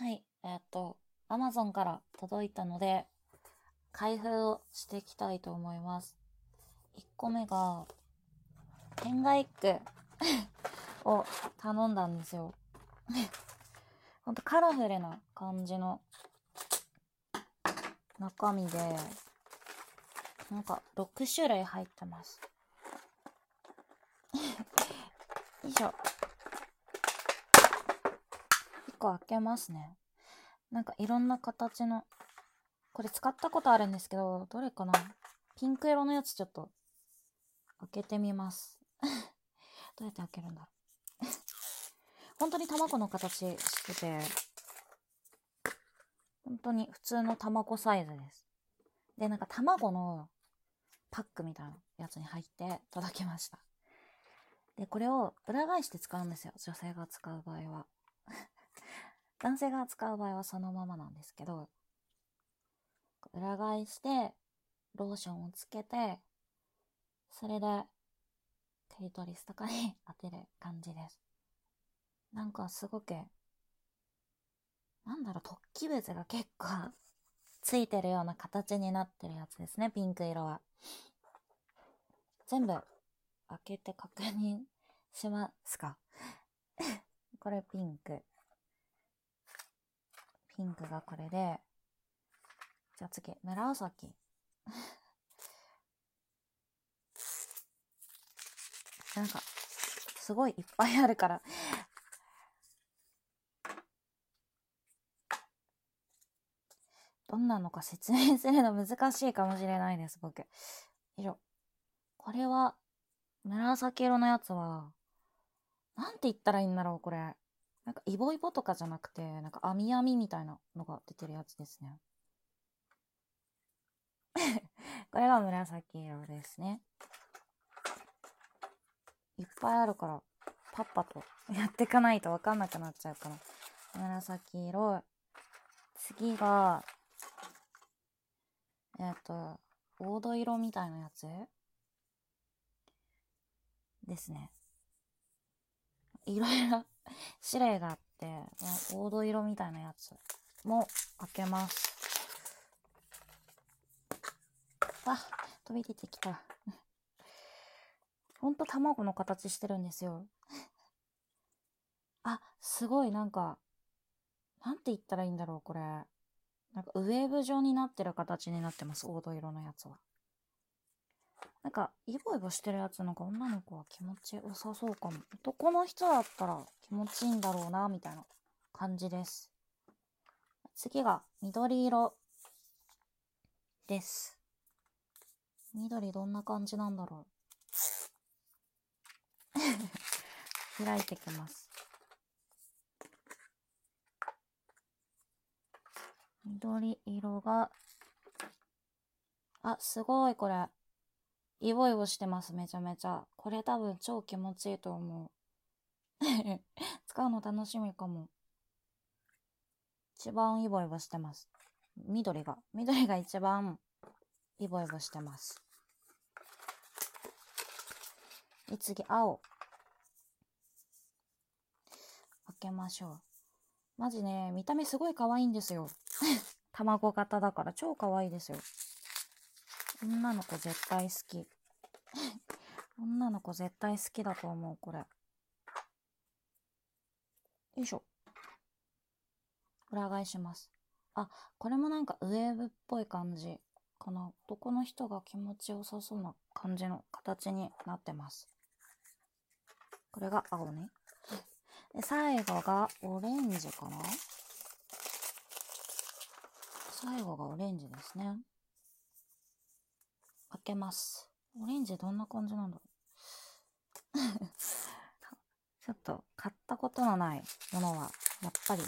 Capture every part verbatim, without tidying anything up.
はい、えっと、Amazon から届いたので、開封をしていきたいと思います。いっこめが、テンガエッグを頼んだんですよ。ほんとカラフルな感じの中身で、なんかろくしゅるい入ってます。よいしょ。いっこ開けますね。なんかいろんな形の、これ使ったことあるんですけど、どれかな？ピンク色のやつちょっと開けてみます。どうやって開けるんだろう。本当に卵の形してて、本当に普通の卵サイズです。で、なんか卵のパックみたいなやつに入って届きました。で、これを裏返して使うんですよ。女性が使う場合は。男性が使う場合はそのままなんですけど、裏返して、ローションをつけて、それで、テリトリスとかに当てる感じです。なんかすごく、なんだろう、突起物が結構ついてるような形になってるやつですね、ピンク色は。全部開けて確認しますか。これピンク。ピンクがこれで、じゃあ次、紫。なんか、すごいいっぱいあるから。どんなのか説明するの難しいかもしれないです、僕。よいしょ。これは、紫色のやつは、なんて言ったらいいんだろう、これ。なんか、イボイボとかじゃなくて、なんか、網網みたいなのが出てるやつですね。これが紫色ですね。いっぱいあるから、パッパとやっていかないとわかんなくなっちゃうから。紫色。次が、えっと、黄土色みたいなやつですね。いろいろ種類があって、黄土色みたいなやつも開けます。あ、飛び出てきた。ほんと卵の形してるんですよ。あ、すごいなんか、なんて言ったらいいんだろう、これ。なんかウェーブ状になってる形になってます、黄土色のやつは。なんか、イボイボしてるやつなんか女の子は気持ちよさそうかも。男の人だったら気持ちいいんだろうな、みたいな感じです。次が緑色です。緑どんな感じなんだろう。開いてきます。緑色が、あ、すごいこれ。イボイボしてます、めちゃめちゃ。これ多分超気持ちいいと思う。使うの楽しみかも。一番イボイボしてます。緑が。緑が一番イボイボしてます。で、次、青。開けましょう。マジね、見た目すごい可愛いんですよ。卵型だから超可愛いですよ。女の子絶対好き。女の子絶対好きだと思う、これ。よいしょ。裏返します。あ、これもなんかウェーブっぽい感じかな。男の人が気持ちよさそうな感じの形になってます。これが青ね。で、最後がオレンジかな。最後がオレンジですね。開けます。オレンジどんな感じなんだろう。ちょっと買ったことのないものはやっぱり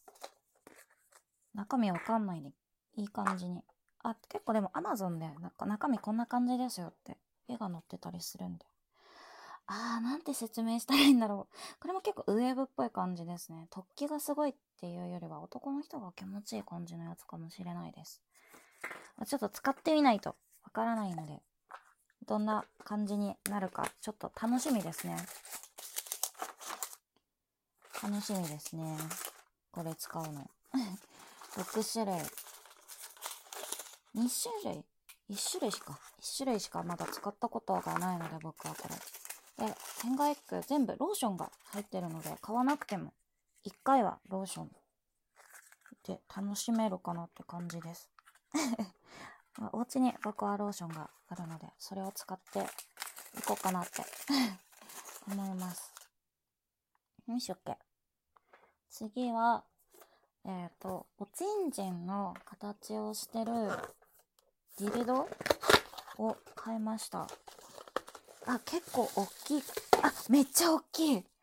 中身わかんないでいい感じに。あ、結構でも Amazon でなんか中身こんな感じですよって絵が載ってたりするんで。あー、なんて説明したらいいんだろう。これも結構ウェーブっぽい感じですね。突起がすごいっていうよりは男の人が気持ちいい感じのやつかもしれないです。ちょっと使ってみないとわからないので、どんな感じになるかちょっと楽しみですね。楽しみですね。これ使うの。 ろくしゅるい。にしゅるい ?いち 種類しか。いち種類しかまだ使ったことがないので、僕はこれ。で、テンガエッグ全部ローションが入ってるので、買わなくてもいっかいはローションで楽しめるかなって感じです。まあ、お家に僕はローションがあるので、それを使っていこうかなって思います。よいしょっけ。次は、えっと、おちんちんの形をしてるディルドを買いました。あ、結構大きい。あ、めっちゃ大きい。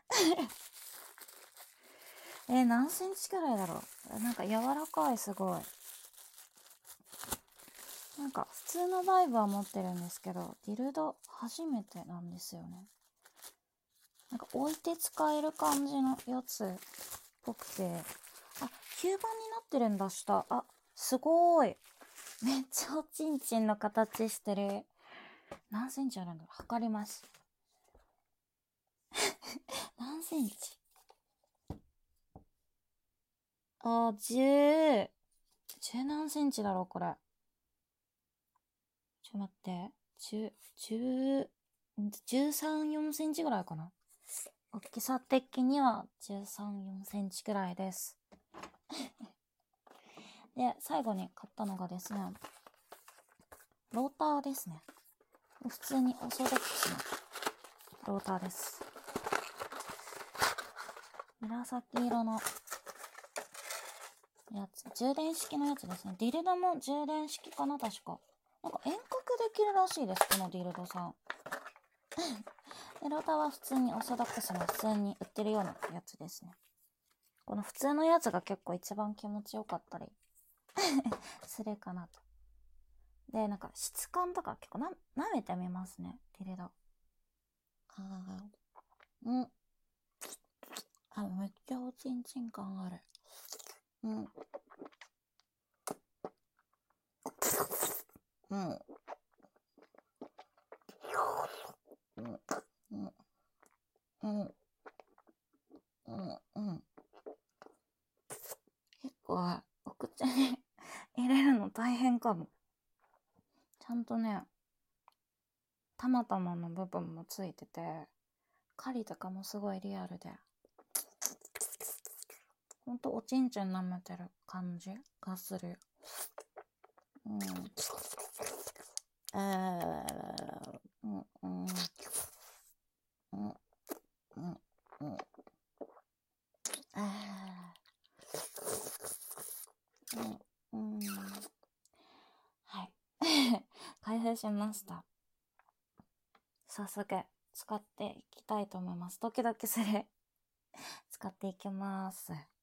えー、何センチくらいだろう。なんか柔らかい、すごい。なんか普通のバイブは持ってるんですけど、ディルド初めてなんですよね。なんか置いて使える感じのやつっぽくて。あ、吸盤になってるんだ、下。あ、すごーい。めっちゃおちんちんの形してる。何センチあるんだろう。測ります。何センチ？あ、じゅう、じゅう何センチだろう、これ。ちょっと待って。じゅう、じゅう、じゅうさん、よんセンチぐらいかな。大きさ的にはじゅうさん、よんセンチくらいです。で、最後に買ったのがですね、ローターですね。普通にオーソドックスなローターです。紫色のやつ。充電式のやつですね。ディルドも充電式かな、確か。なんか遠隔できるらしいです、このディルドさん。で、ローターは普通にオーソドックスの普通に売ってるようなやつですね。この普通のやつが結構一番気持ちよかったりするかなと。で、なんか質感とか結構な、舐めてみますね、ディルド。あー、うん。あ、めっちゃおちんちん感ある。うん。うん。うん。うん。うん。うん。うん。結構、お口に入れるの大変かも。ちゃんとね、たまたまの部分もついてて、狩りとかもすごいリアルで、ほんとおちんちん舐めてる感じがする。うん。えー、うん、うん、うん、うん、うん、うん、あー、うん、うん。はい。開封しました。早速、使っていきたいと思います。ドキドキする。使っていきます。